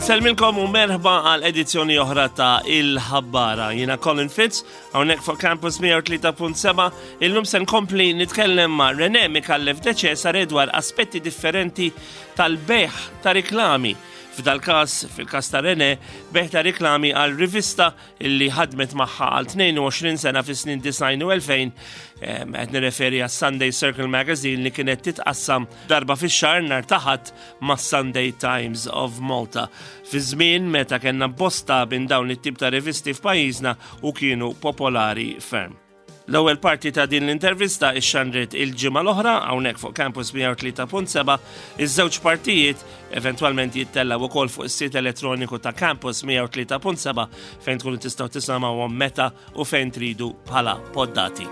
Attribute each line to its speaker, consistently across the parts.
Speaker 1: Inselmilkom u merħba għal edizzjoni oħra ta' Il-ħabbara. Jina Colin Fitz, hawnhekk fuq Campus 103.7. Illum se nkompli nitkellem ma' René Mikallef de Cesare dwar aspetti differenti tal-beħ ta' riklami. Fil-kas ta' René, beħ ta' riklami għal rivista illi ħadmet magħha għal 22 sena fis-snin 90 u 2000, qed nirreferi għas Sunday Circle Magazine li kienet titqassam darba fix-xahar nhar ta' Ħadd mas-Sunday Times of Malta. Fi żmien meta kellna bosta minn dawn it-tip ta' rivisti f'pajjiżna u kienu popolari ferm. L-ewwel parti ta' din l-intervista ixxandret il-ġimgħa l-oħra hawnhekk fuq Campus 103.7. Iż-żewġ partijiet eventwalment jittellaw ukoll fuq is-sit elettroniku ta' Campus 103.7 fejn tkunu tistgħu tisimgħuhom meta u fejn tridu bħala poddati.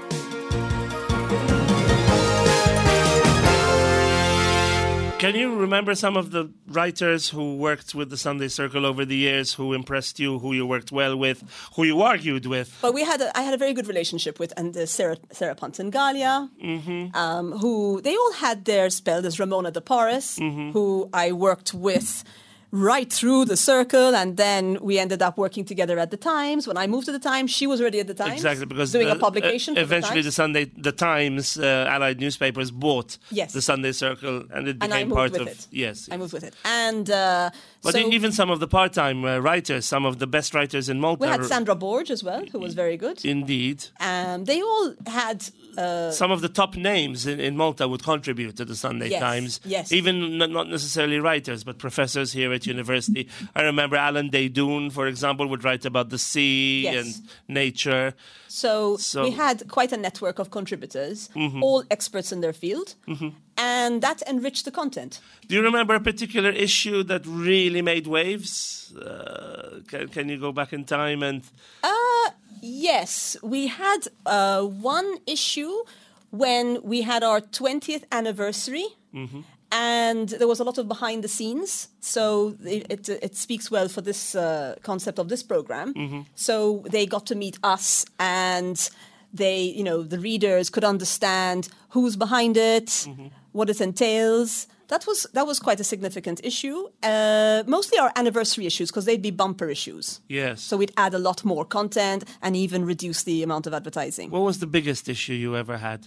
Speaker 1: Can you remember some of the writers who worked with the Sunday Circle over the years, who impressed you, who you worked well with, who you argued with?
Speaker 2: Well, I had a very good relationship with Sarah Pontangalia, who they all had their spell. There's Ramona de Porres, who I worked with right through the circle, and then we ended up working together at the Times. When I moved to the Times, she was already at the Times.
Speaker 1: Exactly, because
Speaker 2: doing a publication.
Speaker 1: Eventually, the Times, allied newspapers, bought the Sunday Circle, and it became part of it. Yes,
Speaker 2: I moved with it, and
Speaker 1: but even some of the part-time writers, some of the best writers in Malta.
Speaker 2: We had Sandra Borge as well, who was very good.
Speaker 1: Indeed,
Speaker 2: they all had.
Speaker 1: Some of the top names in Malta would contribute to the Sunday Times.
Speaker 2: Yes.
Speaker 1: Even not necessarily writers, but professors here at university. I remember Alan Daydoun, for example, would write about the sea and nature.
Speaker 2: So we had quite a network of contributors, all experts in their field, and that enriched the content.
Speaker 1: Do you remember a particular issue that really made waves? Can you go back in time and...
Speaker 2: Yes, we had one issue when we had our 20th anniversary, and there was a lot of behind the scenes. So it speaks well for this concept of this program. So they got to meet us, and they, the readers could understand who's behind it, what it entails. That was quite a significant issue. Mostly our anniversary issues, because they'd be bumper issues.
Speaker 1: Yes.
Speaker 2: So we'd add a lot more content and even reduce the amount of advertising.
Speaker 1: What was the biggest issue you ever had?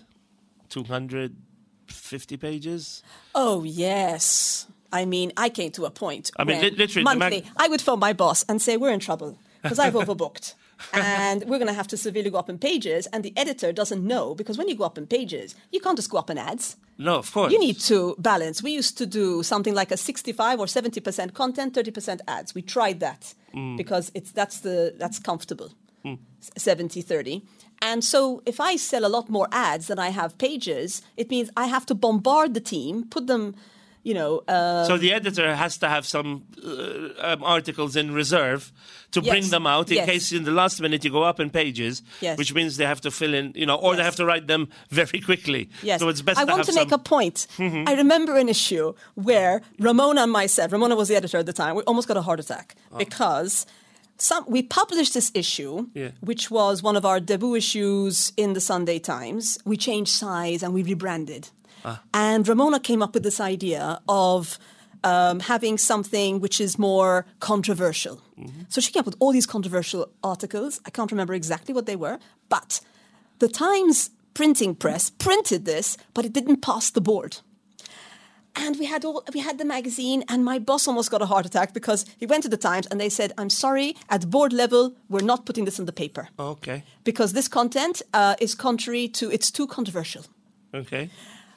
Speaker 1: 250 pages?
Speaker 2: Oh, yes. I mean, I came to a point
Speaker 1: literally,
Speaker 2: monthly, I would phone my boss and say, we're in trouble because I've overbooked. And we're going to have to severely go up in pages, and the editor doesn't know, because when you go up in pages, you can't just go up in ads.
Speaker 1: No, of course.
Speaker 2: You need to balance. We used to do something like a 65 or 70% content, 30% ads. We tried that because that's comfortable, 70-30. And so if I sell a lot more ads than I have pages, it means I have to bombard the team, put them...
Speaker 1: so the editor has to have some articles in reserve to bring them out in case in the last minute you go up in pages, which means they have to fill in, or they have to write them very quickly.
Speaker 2: Yes.
Speaker 1: So it's best
Speaker 2: I want to make a point. I remember an issue where Ramona and myself, Ramona was the editor at the time, we almost got a heart attack because we published this issue, which was one of our debut issues in the Sunday Times. We changed size and we rebranded. And Ramona came up with this idea of having something which is more controversial. So she came up with all these controversial articles. I can't remember exactly what they were, but the Times printing press printed this, but it didn't pass the board. And we had the magazine, and my boss almost got a heart attack because he went to the Times and they said, I'm sorry, at board level, we're not putting this in the paper.
Speaker 1: Okay.
Speaker 2: Because this content is it's too controversial.
Speaker 1: Okay.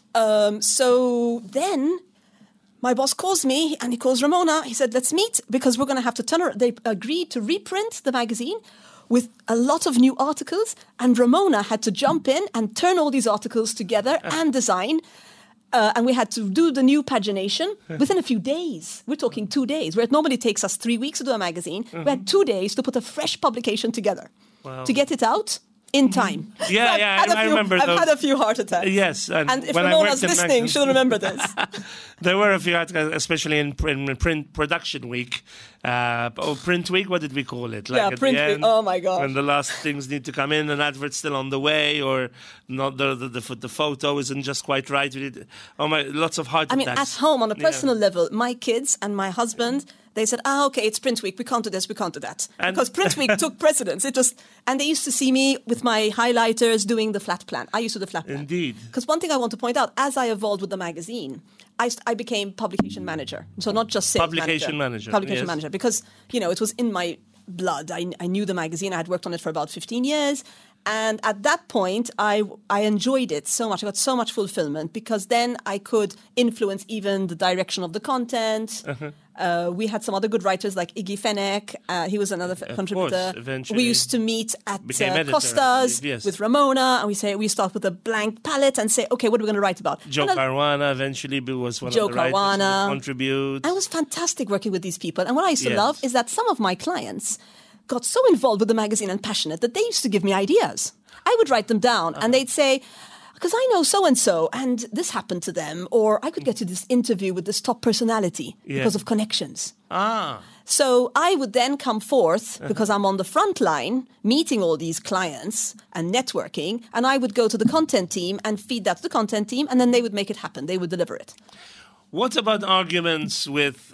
Speaker 2: So then my boss calls me and he calls Ramona. He said, let's meet because we're going to have to they agreed to reprint the magazine with a lot of new articles. And Ramona had to jump in and turn all these articles together and design. And we had to do the new pagination within a few days. We're talking 2 days, where it normally takes us 3 weeks to do a magazine. We had 2 days to put a fresh publication together to get it out in time.
Speaker 1: I remember
Speaker 2: I've had a few heart attacks.
Speaker 1: Yes.
Speaker 2: And if Ramona's listening, she'll remember this.
Speaker 1: There were a few, especially in print production week. Print week, what did we call it?
Speaker 2: Print week. Oh, my God.
Speaker 1: When the last things need to come in, an advert's still on the way, or not the photo isn't just quite right. Lots of heart attacks.
Speaker 2: I mean, at home, on a personal level, my kids and my husband, They said, okay, it's print week. We can't do this. We can't do that. Because print week took precedence. And they used to see me with my highlighters doing the flat plan. I used to do the flat plan.
Speaker 1: Indeed.
Speaker 2: Because one thing I want to point out, as I evolved with the magazine, I became publication manager. So not just sales
Speaker 1: Publication manager.
Speaker 2: Publication manager. Because, it was in my blood. I knew the magazine. I had worked on it for about 15 years. And at that point, I enjoyed it so much. I got so much fulfillment because then I could influence even the direction of the content. We had some other good writers like Iggy Fenech. He was another contributor. We used to meet at Costa's with Ramona, and we start with a blank palette and say, okay, what are we going to write about?
Speaker 1: Joe Caruana eventually was one of the writers who contribute.
Speaker 2: And it was fantastic working with these people. And what I used to love is that some of my clients got so involved with the magazine and passionate that they used to give me ideas. I would write them down and they'd say, because I know so-and-so and this happened to them, or I could get to this interview with this top personality because of connections. So I would then come forth because I'm on the front line meeting all these clients and networking, and I would go to the content team and feed that to the content team, and then they would make it happen. They would deliver it.
Speaker 1: What about arguments with...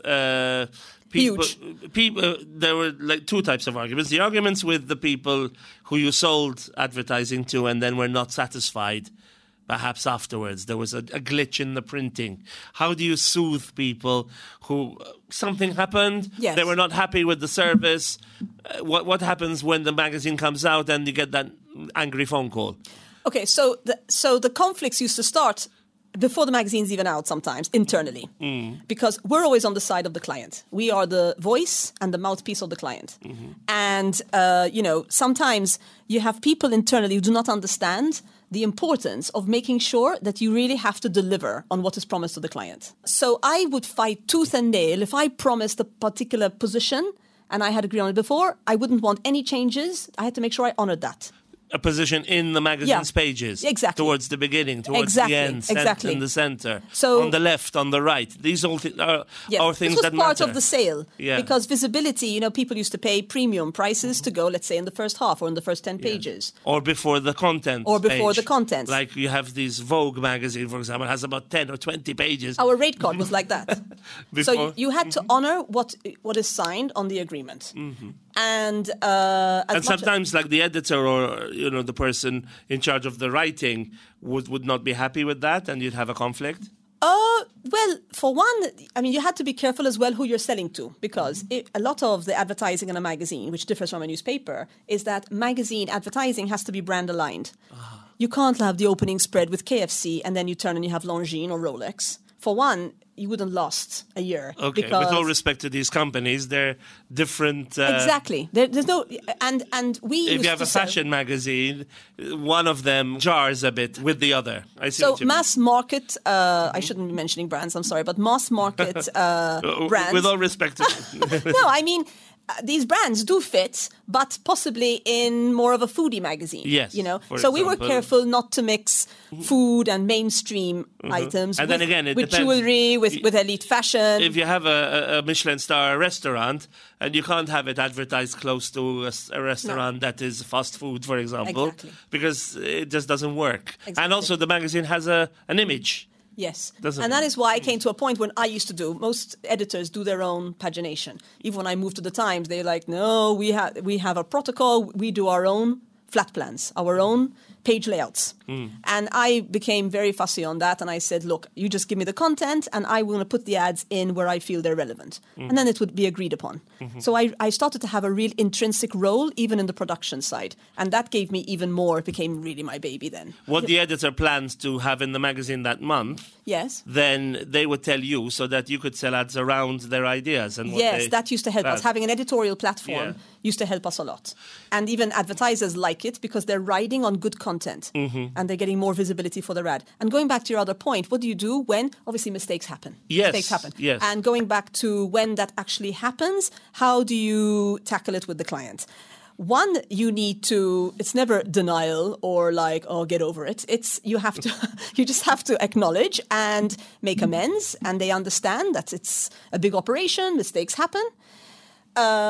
Speaker 1: People, there were like two types of arguments. The arguments with the people who you sold advertising to and then were not satisfied, perhaps afterwards. There was a glitch in the printing. How do you soothe people who something happened, they were not happy with the service? What happens when the magazine comes out and you get that angry phone call? Okay,
Speaker 2: so the conflicts used to start before the magazine's even out sometimes, internally. Because we're always on the side of the client. We are the voice and the mouthpiece of the client. And, sometimes you have people internally who do not understand the importance of making sure that you really have to deliver on what is promised to the client. So I would fight tooth and nail. If I promised a particular position and I had agreed on it before, I wouldn't want any changes. I had to make sure I honored that.
Speaker 1: A position in the magazine's pages.
Speaker 2: Exactly.
Speaker 1: Towards the beginning, towards the end, in the center, so, on the left, on the right. These all are things that matter. This was part
Speaker 2: of the sale. Because visibility, people used to pay premium prices to go, let's say, in the first half or in the first 10 pages.
Speaker 1: Or before the content
Speaker 2: content.
Speaker 1: Like you have this Vogue magazine, for example, has about 10 or 20 pages.
Speaker 2: Our rate card was like that. So you had to honor what is signed on the agreement. And
Speaker 1: sometimes, like the editor or the person in charge of the writing would not be happy with that, and you'd have a conflict.
Speaker 2: Well, for one, you had to be careful as well who you're selling to, because a lot of the advertising in a magazine, which differs from a newspaper, is that magazine advertising has to be brand aligned. You can't have the opening spread with KFC and then you turn and you have Longines or Rolex. For one, you wouldn't last a year.
Speaker 1: Okay, with all respect to these companies, they're different.
Speaker 2: Exactly. There's no, and we.
Speaker 1: If you have a fashion magazine, one of them jars a bit with the other. I see.
Speaker 2: So mass market. I shouldn't be mentioning brands. I'm sorry, but mass market brands.
Speaker 1: With all respect to.
Speaker 2: No, these brands do fit, but possibly in more of a foodie magazine.
Speaker 1: Yes.
Speaker 2: So we were careful not to mix food and mainstream items
Speaker 1: and then again, it
Speaker 2: with
Speaker 1: depends.
Speaker 2: Jewelry, with elite fashion.
Speaker 1: If you have a Michelin star restaurant and you can't have it advertised close to a restaurant that is fast food, for example, because it just doesn't work. And also the magazine has an image.
Speaker 2: Yes, and that is why I came to a point when I used to do. Most editors do their own pagination. Even when I moved to the Times, they're like, no, we have a protocol. We do our own flat plans, our own page layouts. And I became very fussy on that. And I said, look, you just give me the content and I will put the ads in where I feel they're relevant. And then it would be agreed upon. So I started to have a real intrinsic role, even in the production side. And that gave me even more. It became really my baby then.
Speaker 1: What the editor plans to have in the magazine that month, then they would tell you so that you could sell ads around their ideas. And
Speaker 2: that used to help us. Having an editorial platform used to help us a lot. And even advertisers like it because they're riding on good content. And they're getting more visibility for their ad. And going back to your other point, what do you do when, obviously, mistakes happen? Mistakes happen.
Speaker 1: Yes.
Speaker 2: And going back to when that actually happens, how do you tackle it with the client? One, you need to, it's never denial or like, oh, get over it. You just have to acknowledge and make amends. And they understand that it's a big operation, mistakes happen.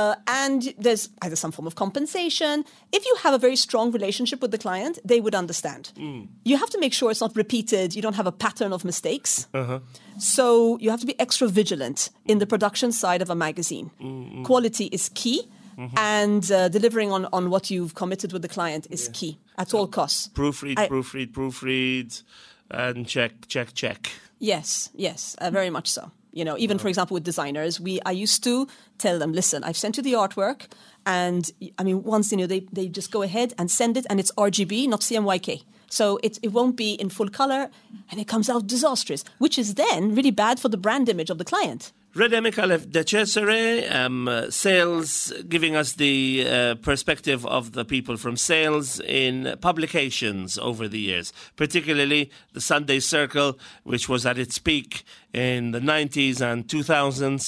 Speaker 2: and there's either some form of compensation. If you have a very strong relationship with the client, they would understand. You have to make sure it's not repeated. You don't have a pattern of mistakes. So you have to be extra vigilant in the production side of a magazine. Quality is key. And delivering on what you've committed with the client is key at all costs.
Speaker 1: Proofread, and check.
Speaker 2: Yes, very much so. Even for example with designers, I used to tell them, listen, I've sent you the artwork, and once they just go ahead and send it, and it's RGB, not CMYK. So it won't be in full color, and it comes out disastrous, which is then really bad for the brand image of the client.
Speaker 1: René Mikalev de Cesare, sales, giving us the perspective of the people from sales in publications over the years, particularly the Sunday Circle, which was at its peak in the 90s and 2000s.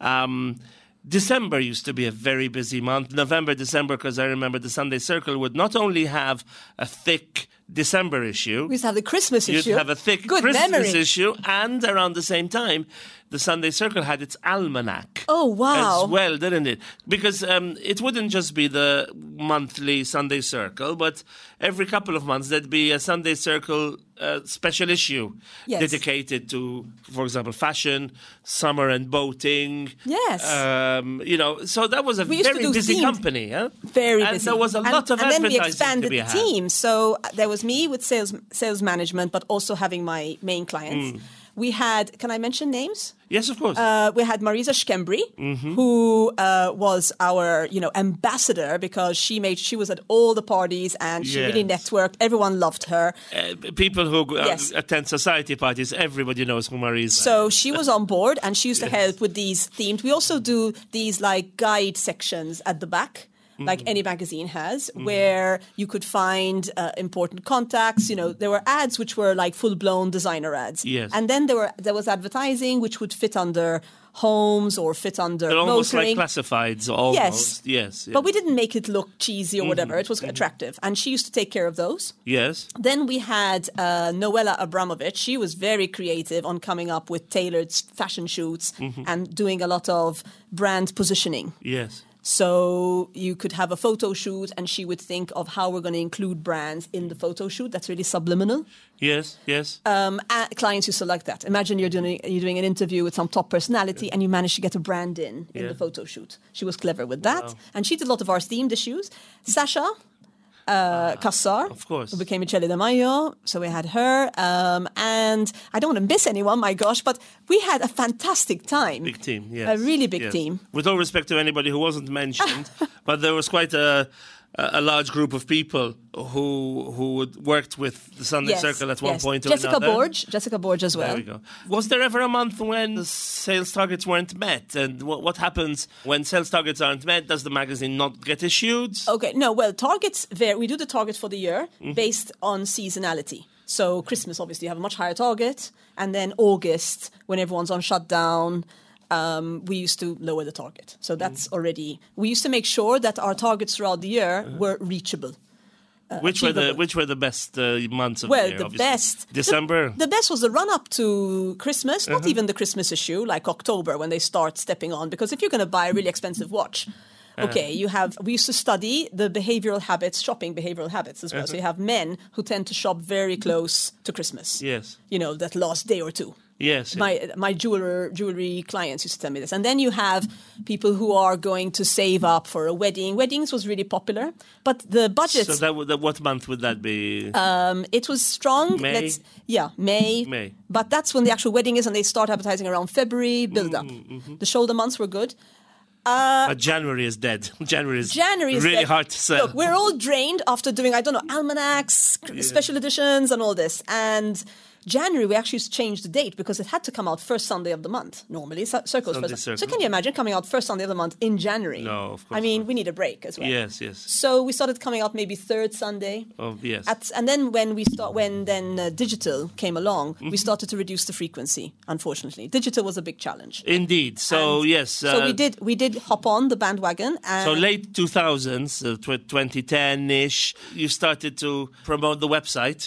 Speaker 1: December used to be a very busy month. November, December, because I remember the Sunday Circle would not only have a thick December issue.
Speaker 2: We used to have the Christmas issue.
Speaker 1: You'd have a thick Christmas issue, and around the same time, the Sunday Circle had its almanac.
Speaker 2: Oh, wow.
Speaker 1: As well, didn't it? Because it wouldn't just be the monthly Sunday Circle, but every couple of months there'd be a Sunday Circle special issue dedicated to, for example, fashion, summer and boating.
Speaker 2: Yes.
Speaker 1: So that was a very busy company. Huh?
Speaker 2: Very busy.
Speaker 1: And there was a lot of advertising to be had.
Speaker 2: And then we expanded the team. So there was me with sales management, but also having my main clients. We had, can I mention names?
Speaker 1: Yes, of course.
Speaker 2: We had Marisa Schembri, who was our, ambassador, because she was at all the parties and she really networked. Everyone loved her.
Speaker 1: People who attend society parties, everybody knows who Marisa is.
Speaker 2: So she was on board, and she used to help with these themed. We also do these guide sections at the back, like any magazine has, where you could find important contacts. There were ads which were like full-blown designer ads.
Speaker 1: Yes.
Speaker 2: And then there was advertising which would fit under homes or fit under
Speaker 1: They're almost
Speaker 2: motoring.
Speaker 1: like classifieds, almost. Yes.
Speaker 2: But we didn't make it look cheesy or whatever. It was attractive. And she used to take care of those.
Speaker 1: Yes.
Speaker 2: Then we had Noella Abramovich. She was very creative on coming up with tailored fashion shoots and doing a lot of brand positioning.
Speaker 1: Yes.
Speaker 2: So you could have a photo shoot, and she would think of how we're going to include brands in the photo shoot. That's really subliminal.
Speaker 1: Yes.
Speaker 2: Clients used to like that. Imagine you're doing an interview with some top personality, and you manage to get a brand in the photo shoot. She was clever with that, and she did a lot of our themed issues. Sasha Kassar,
Speaker 1: of course,
Speaker 2: who became Michele De Maio, so we had her, and I don't want to miss anyone, my gosh, but we had a fantastic time.
Speaker 1: Big team, yes.
Speaker 2: A really big team.
Speaker 1: With all respect to anybody who wasn't mentioned, but there was quite a large group of people who worked with the Sunday Circle at one point or another.
Speaker 2: Jessica Borge as well.
Speaker 1: There we go. Was there ever a month when the sales targets weren't met? And what happens when sales targets aren't met? Does the magazine not get issued?
Speaker 2: Okay, no, well, targets vary. We do the target for the year based on seasonality. So Christmas, obviously, you have a much higher target. And then August, when everyone's on shutdown, we used to lower the target. So that's already... We used to make sure that our targets throughout the year were reachable.
Speaker 1: Which were the best months of the year?
Speaker 2: Well, the best...
Speaker 1: December?
Speaker 2: The best was the run-up to Christmas, not even the Christmas issue, like October, when they start stepping on. Because if you're going to buy a really expensive watch... we used to study the shopping behavioral habits as well. So you have men who tend to shop very close to Christmas.
Speaker 1: Yes.
Speaker 2: That last day or two.
Speaker 1: Yes.
Speaker 2: My jewelry clients used to tell me this. And then you have people who are going to save up for a wedding. Weddings was really popular, but the budget...
Speaker 1: So what month would that be?
Speaker 2: It was strong.
Speaker 1: May?
Speaker 2: May. But that's when the actual wedding is, and they start advertising around February, build up. The shoulder months were good.
Speaker 1: But January is dead. January is really dead. Hard to sell.
Speaker 2: Look, we're all drained after doing, almanacs, special editions and all this. And January, we actually changed the date because it had to come out first Sunday of the month. Normally, Circle's first.
Speaker 1: Circle.
Speaker 2: So can you imagine coming out first Sunday of the month in January?
Speaker 1: No, of course.
Speaker 2: We need a break as well.
Speaker 1: Yes.
Speaker 2: So we started coming out maybe third Sunday.
Speaker 1: Oh, yes.
Speaker 2: And then when digital came along, we started to reduce the frequency. Unfortunately, digital was a big challenge.
Speaker 1: Indeed. So yes.
Speaker 2: So we did hop on the bandwagon.
Speaker 1: So late 2000s, 2010-ish, you started to promote the website.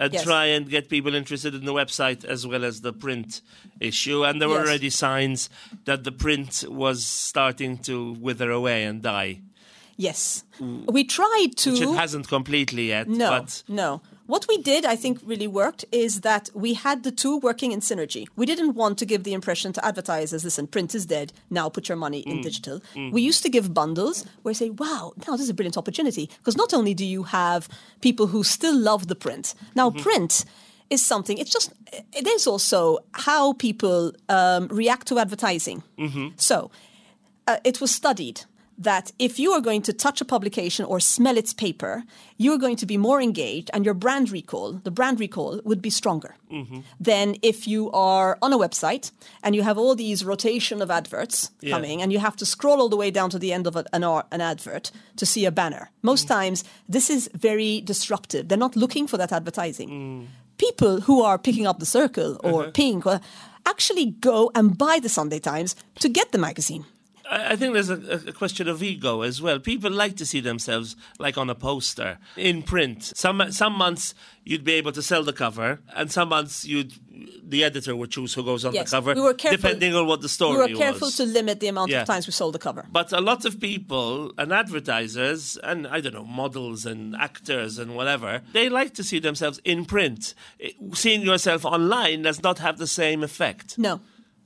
Speaker 1: and try and get people interested in the website as well as the print issue. And there were already signs that the print was starting to wither away and die.
Speaker 2: Yes. We tried to...
Speaker 1: Which it hasn't completely yet.
Speaker 2: No. What we did, I think, really worked is that we had the two working in synergy. We didn't want to give the impression to advertisers, listen, print is dead, now put your money in digital. We used to give bundles where we say, wow, now this is a brilliant opportunity. Because not only do you have people who still love the print, now print is something, there's also how people react to advertising. So it was studied that if you are going to touch a publication or smell its paper, you're going to be more engaged and the brand recall would be stronger than if you are on a website and you have all these rotation of adverts coming and you have to scroll all the way down to the end of an advert to see a banner. Most times, this is very disruptive. They're not looking for that advertising. People who are picking up the Circle or Pink actually go and buy the Sunday Times to get the magazine.
Speaker 1: I think there's a question of ego as well. People like to see themselves like on a poster in print. Some months you'd be able to sell the cover, and some months the editor would choose who goes on the cover, depending on what the story was.
Speaker 2: We were careful to limit the amount of times we sold the cover.
Speaker 1: But a lot of people and advertisers and, I don't know, models and actors and whatever, they like to see themselves in print. Seeing yourself online does not have the same effect.
Speaker 2: No.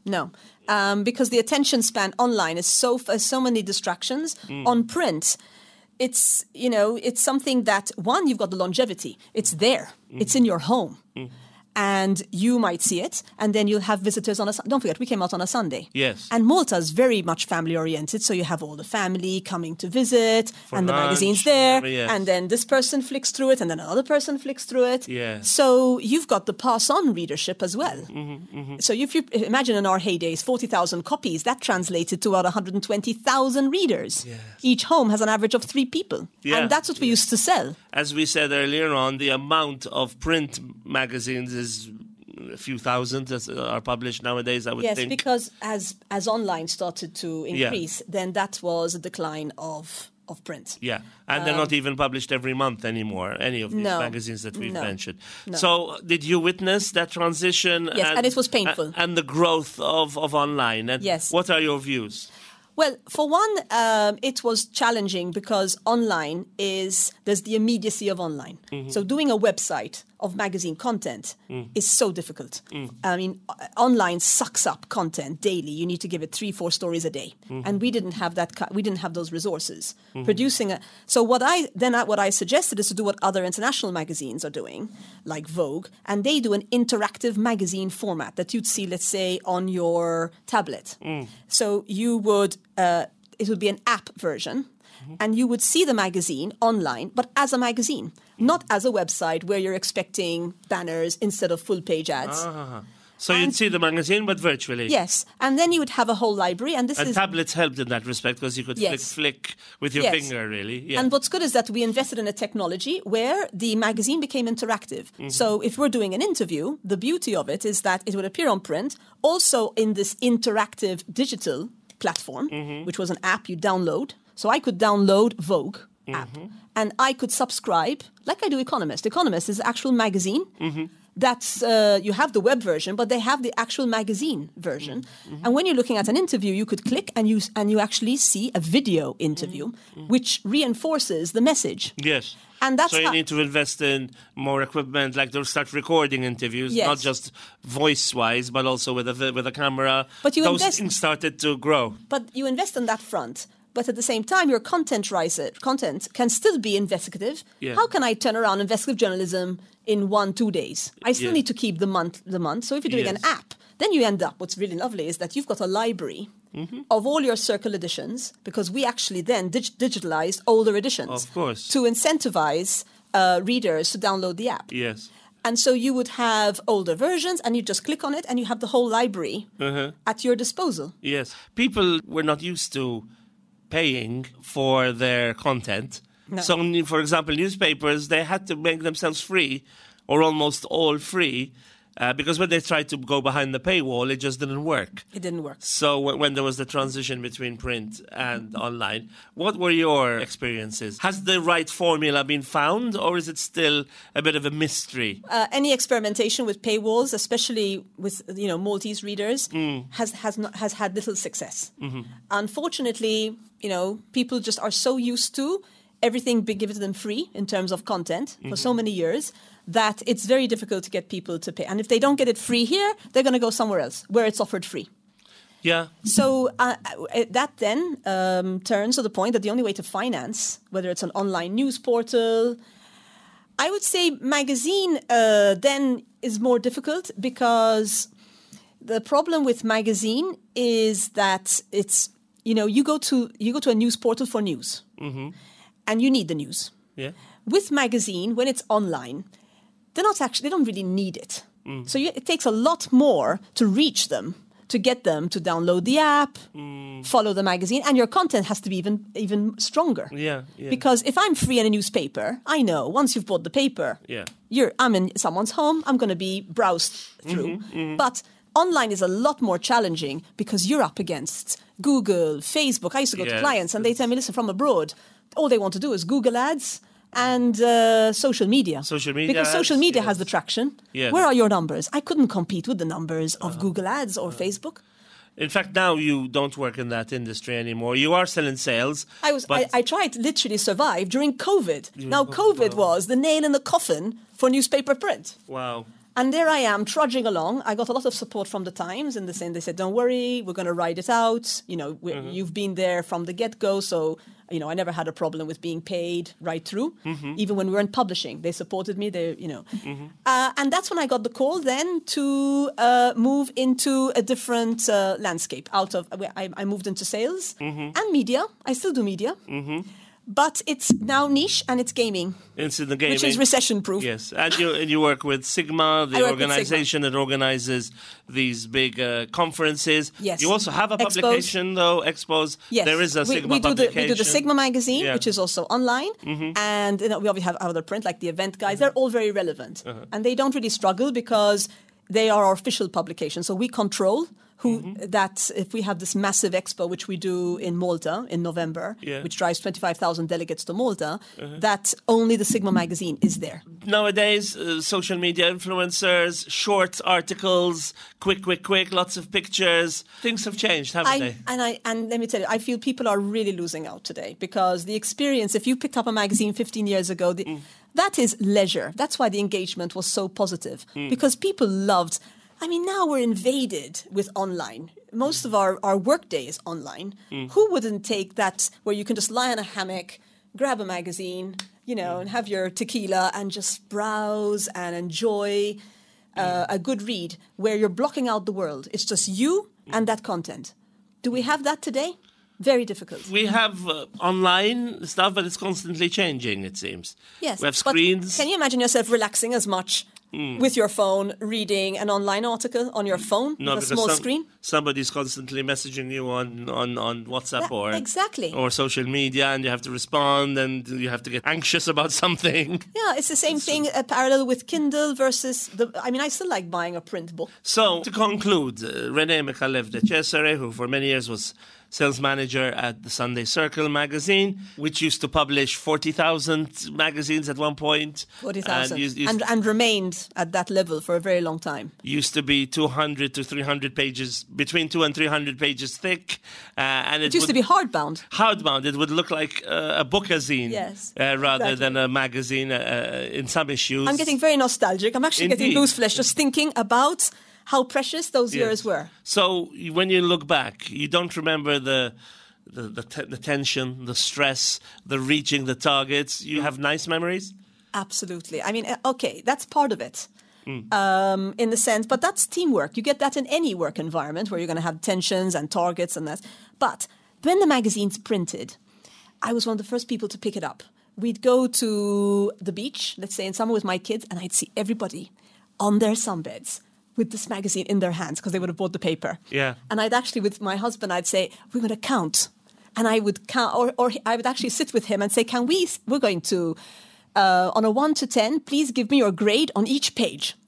Speaker 2: Because the attention span online is so many distractions. On print, it's something that, one, you've got the longevity. It's there. It's in your home. And you might see it, and then you'll have visitors on don't forget, we came out on a Sunday.
Speaker 1: Yes.
Speaker 2: And Malta is very much family-oriented, so you have all the family coming to visit, and the magazine's there, and then this person flicks through it, and then another person flicks through it.
Speaker 1: Yes.
Speaker 2: So you've got the pass-on readership as well. So if you imagine in our heydays, 40,000 copies, that translated to about 120,000 readers.
Speaker 1: Yes.
Speaker 2: Each home has an average of 3 people. Yeah. And that's what we used to sell.
Speaker 1: As we said earlier on, the amount of print magazines is a few thousand that are published nowadays, I would think.
Speaker 2: Yes, because as online started to increase, then that was a decline of print.
Speaker 1: Yeah, and they're not even published every month anymore, any of these magazines that we've mentioned. No. So did you witness that transition?
Speaker 2: Yes, and it was painful.
Speaker 1: And the growth of online. And
Speaker 2: yes.
Speaker 1: What are your views?
Speaker 2: Well, for one, it was challenging because there's the immediacy of online. So doing a website of magazine content is so difficult. I mean, online sucks up content daily. You need to give it 3-4 stories a day. And we didn't have we didn't have those resources. So what I suggested is to do what other international magazines are doing, like Vogue, and they do an interactive magazine format that you'd see, let's say, on your tablet. So you would it would be an app version, and you would see the magazine online, but as a magazine, not as a website where you're expecting banners instead of full-page ads.
Speaker 1: So you'd see the magazine, but virtually.
Speaker 2: Yes, and then you would have a whole library, and
Speaker 1: tablets helped in that respect because you could flick with your finger, really. Yeah.
Speaker 2: And what's good is that we invested in a technology where the magazine became interactive. So if we're doing an interview, the beauty of it is that it would appear on print, also in this interactive digital platform, which was an app you download. So I could download Vogue app, and I could subscribe, like I do Economist. Economist is an actual magazine. That's you have the web version, but they have the actual magazine version. And when you're looking at an interview, you could click and you actually see a video interview, which reinforces the message.
Speaker 1: Yes.
Speaker 2: And that's
Speaker 1: so you need to invest in more equipment, like they'll start recording interviews, not just voice-wise, but also with a camera.
Speaker 2: But those
Speaker 1: things started to grow.
Speaker 2: But you invest on that front. But at the same time, your content can still be investigative. Yeah. How can I turn around investigative journalism in 1-2 days? I still need to keep the month. So if you're doing an app, then you end up, what's really lovely is that you've got a library of all your Circle editions, because we actually then digitalized older editions.
Speaker 1: Of course.
Speaker 2: To incentivize readers to download the app.
Speaker 1: Yes.
Speaker 2: And so you would have older versions, and you just click on it, and you have the whole library at your disposal.
Speaker 1: Yes. People were not used to paying for their content. No. So, for example, newspapers, they had to make themselves free, or almost all free, Because when they tried to go behind the paywall, it just didn't work.
Speaker 2: It didn't work.
Speaker 1: So when there was the transition between print and online, what were your experiences? Has the right formula been found, or is it still a bit of a mystery?
Speaker 2: Any experimentation with paywalls, especially with Maltese readers, has had little success. Mm-hmm. Unfortunately, people just are so used to everything being given to them free in terms of content for so many years that it's very difficult to get people to pay. And if they don't get it free here, they're going to go somewhere else where it's offered free.
Speaker 1: Yeah.
Speaker 2: So that then turns to the point that the only way to finance, whether it's an online news portal, I would say magazine then is more difficult, because the problem with magazine is that it's, you go to a news portal for news, and you need the news.
Speaker 1: Yeah.
Speaker 2: With magazine, when it's online, they don't really need it. So it takes a lot more to reach them, to get them to download the app, follow the magazine, and your content has to be even stronger.
Speaker 1: Yeah.
Speaker 2: Because if I'm free in a newspaper, I know once you've bought the paper, I'm in someone's home, I'm going to be browsed through. But online is a lot more challenging because you're up against Google, Facebook. I used to go to clients and they tell me, listen, from abroad, all they want to do is Google ads and social media. Because social media has the traction.
Speaker 1: Yes.
Speaker 2: Where are your numbers? I couldn't compete with the numbers of Google ads or Facebook.
Speaker 1: In fact, now you don't work in that industry anymore. You are still in sales.
Speaker 2: I tried to literally survive during COVID. COVID was the nail in the coffin for newspaper print.
Speaker 1: Wow.
Speaker 2: And there I am trudging along. I got a lot of support from the Times in the sense they said, don't worry, we're going to ride it out. You've been there from the get-go. So, I never had a problem with being paid right through. Even when we weren't publishing, they supported me. And that's when I got the call then to move into a different landscape. I moved into sales and media. I still do media. But it's now niche and it's gaming.
Speaker 1: It's in the gaming.
Speaker 2: Which is recession-proof.
Speaker 1: Yes. And you work with Sigma, the organization that organizes these big conferences. Yes. You also have a publication, though, Expos.
Speaker 2: Yes.
Speaker 1: There is a Sigma publication.
Speaker 2: We do the Sigma magazine, which is also online. And we obviously have other print, like the event guys. They're all very relevant. And they don't really struggle because they are our official publication. So we control that if we have this massive expo, which we do in Malta in November, which drives 25,000 delegates to Malta, that only the Sigma magazine is there.
Speaker 1: Nowadays, social media influencers, short articles, quick, lots of pictures. Things have changed, haven't they?
Speaker 2: And let me tell you, I feel people are really losing out today because the experience, if you picked up a magazine 15 years ago, that is leisure. That's why the engagement was so positive, because people loved. Now we're invaded with online. Most of our work day is online. Who wouldn't take that where you can just lie on a hammock, grab a magazine, and have your tequila and just browse and enjoy a good read where you're blocking out the world. It's just you and that content. Do we have that today? Very difficult.
Speaker 1: We have online stuff, but it's constantly changing, it seems.
Speaker 2: Yes.
Speaker 1: We have screens.
Speaker 2: But can you imagine yourself relaxing as much with your phone, reading an online article on your phone with a small screen?
Speaker 1: Somebody's constantly messaging you on WhatsApp or social media, and you have to respond, and you have to get anxious about something.
Speaker 2: Yeah, it's the same thing, a parallel with Kindle versus I still like buying a print book.
Speaker 1: So, to conclude, René Mikhallev de Cesare, who for many years was sales manager at the Sunday Circle magazine, which used to publish 40,000 magazines at one point.
Speaker 2: 40,000. And remained at that level for a very long time.
Speaker 1: Used to be 200 to 300 pages, between 200 and 300 pages thick. And it
Speaker 2: used to be hardbound.
Speaker 1: Hardbound. It would look like a bookazine rather than a magazine in some issues.
Speaker 2: I'm getting very nostalgic. I'm actually getting gooseflesh just thinking about how precious those years were.
Speaker 1: So when you look back, you don't remember the tension, the stress, the reaching the targets. You have nice memories?
Speaker 2: Absolutely. That's part of it. In the sense, but that's teamwork. You get that in any work environment where you're going to have tensions and targets and that. But when the magazine's printed, I was one of the first people to pick it up. We'd go to the beach, let's say in summer with my kids, and I'd see everybody on their sunbeds with this magazine in their hands because they would have bought the paper.
Speaker 1: Yeah.
Speaker 2: And I'd actually, with my husband, I'd say, we're going to count. And I would count, or I would actually sit with him and say, we're going to, on a 1 to 10, please give me your grade on each page.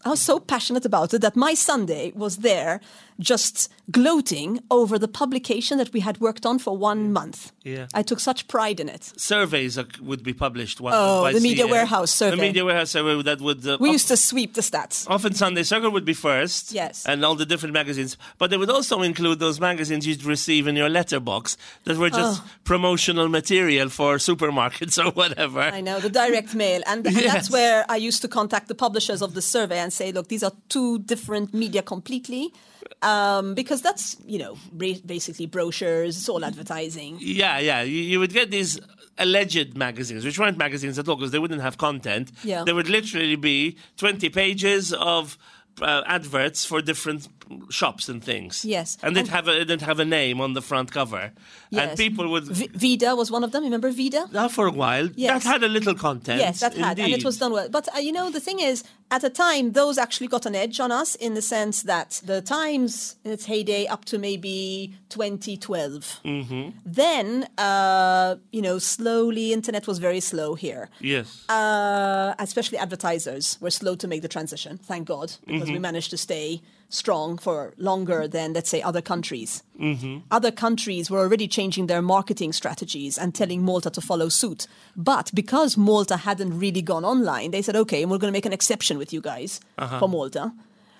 Speaker 2: I was so passionate about it that my Sunday was there just gloating over the publication that we had worked on for 1 month.
Speaker 1: Yeah.
Speaker 2: I took such pride in it.
Speaker 1: Surveys would be published once
Speaker 2: the Media Warehouse survey.
Speaker 1: The Media Warehouse survey that would...
Speaker 2: we used to sweep the stats.
Speaker 1: Often Sunday Circle would be first.
Speaker 2: Yes.
Speaker 1: And all the different magazines. But they would also include those magazines you'd receive in your letterbox that were just promotional material for supermarkets or whatever.
Speaker 2: I know, the direct mail. And that's where I used to contact the publishers of the survey and say, look, these are two different media completely. Because that's, basically brochures, it's all advertising.
Speaker 1: Yeah. You would get these alleged magazines, which weren't magazines at all because they wouldn't have content.
Speaker 2: Yeah.
Speaker 1: There would literally be 20 pages of adverts for different shops and things.
Speaker 2: Yes.
Speaker 1: And they'd have a name on the front cover.
Speaker 2: Yes.
Speaker 1: And people would...
Speaker 2: Vida was one of them. Remember Vida?
Speaker 1: For a while.
Speaker 2: Yes.
Speaker 1: That had a little content.
Speaker 2: Yes, that had. And it was done well. But, the thing is, at a time, those actually got an edge on us in the sense that the Times, in its heyday, up to maybe 2012. Mm-hmm. Then, slowly, internet was very slow here.
Speaker 1: Yes.
Speaker 2: Especially advertisers were slow to make the transition, thank God, because we managed to stay strong for longer than, let's say, other countries. Mm-hmm. Other countries were already changing their marketing strategies and telling Malta to follow suit. But because Malta hadn't really gone online, they said, okay, we're going to make an exception with you guys for Malta.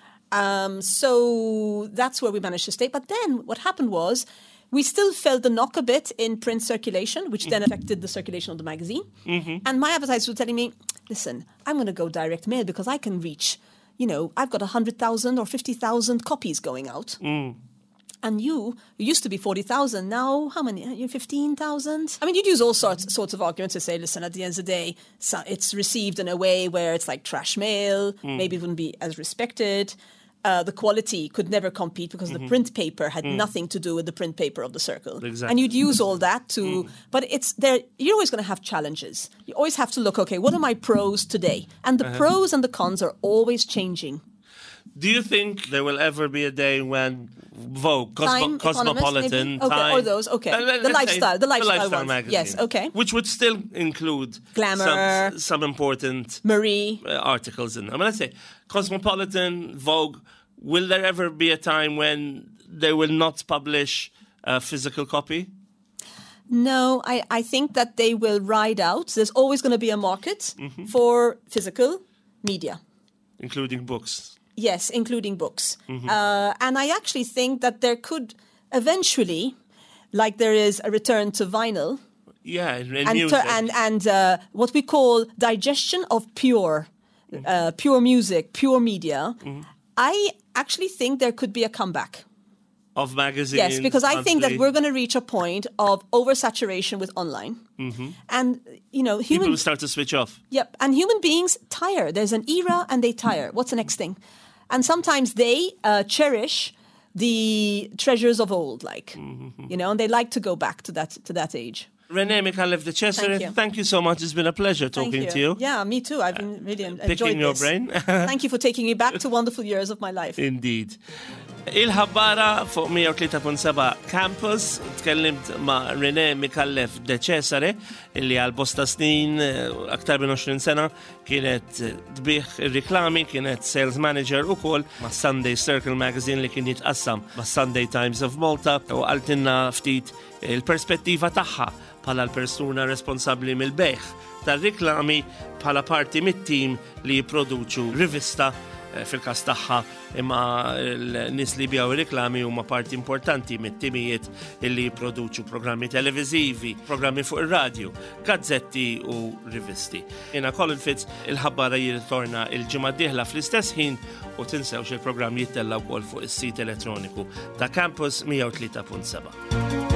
Speaker 2: So that's where we managed to stay. But then what happened was we still felt the knock a bit in print circulation, which then affected the circulation of the magazine. Mm-hmm. And my advertisers were telling me, listen, I'm going to go direct mail because I can reach... I've got 100,000 or 50,000 copies going out. Mm. And you used to be 40,000. Now, how many? 15,000? I mean, you'd use all sorts of arguments to say, listen, at the end of the day, so it's received in a way where it's like trash mail. Maybe it wouldn't be as respected. The quality could never compete because the print paper had nothing to do with the print paper of the Circle.
Speaker 1: Exactly.
Speaker 2: And you'd use all that to... But it's there. You're always going to have challenges. You always have to look, okay, what are my pros today? And the pros and the cons are always changing.
Speaker 1: Do you think there will ever be a day when Vogue, Cosmopolitan,
Speaker 2: Time, or those, the lifestyle
Speaker 1: magazine,
Speaker 2: yes, okay,
Speaker 1: which would still include
Speaker 2: Glamour,
Speaker 1: some important
Speaker 2: Marie
Speaker 1: articles in them. I mean, let's say Cosmopolitan, Vogue. Will there ever be a time when they will not publish a physical copy?
Speaker 2: No, I think that they will ride out. There's always going to be a market for physical media,
Speaker 1: including books.
Speaker 2: Yes, including books. Mm-hmm. And I actually think that there could eventually, like there is a return to vinyl.
Speaker 1: Yeah, and music.
Speaker 2: And what we call digestion of pure music, pure media. Mm-hmm. I actually think there could be a comeback.
Speaker 1: Of magazines?
Speaker 2: Yes, because I think that we're going to reach a point of oversaturation with online. Mm-hmm. And,
Speaker 1: people will start to switch off.
Speaker 2: Yep, and human beings tire. There's an era and they tire. What's the next thing? And sometimes they cherish the treasures of old, and they like to go back to that age.
Speaker 1: Renee Micallef de Cesare, thank you so much. It's been a pleasure talking to you.
Speaker 2: Yeah, me too. I've been really enjoyed
Speaker 1: picking your brain.
Speaker 2: Thank you for taking me back to wonderful years of my life.
Speaker 1: Indeed. Il-ħabbara fuq 103.7 Campus, tkellimt ma' Renee Micallef de Cesare, illi għal bosta snin, aktar minn 20 sena, kienet tbieħ ir-riklami, kienet sales manager ukoll ma' Sunday Circle magazine li kien jitqassam ma' Sunday Times of Malta, u għaltinna ftit il-perspettiva tagħha bħala l-persuna responsabbli mill-bejħ tar-riklami bħala parti mit-tim li jipproduċu rivista fil-kas tagħha, imma l-nies li bjaw riklami huma parti importanti mit-timijiet illi jipproduċu programmi televiżivi, programmi fuq ir-radju, gazzetti u rivisti. Jiena Colin Fitz, il-ħabbara jirritorna il-ġimgħa d-dieħla fl-istess ħin u tinsewx il-programm jittella wkoll fuq is-sit elettroniku ta' Campus 103.7.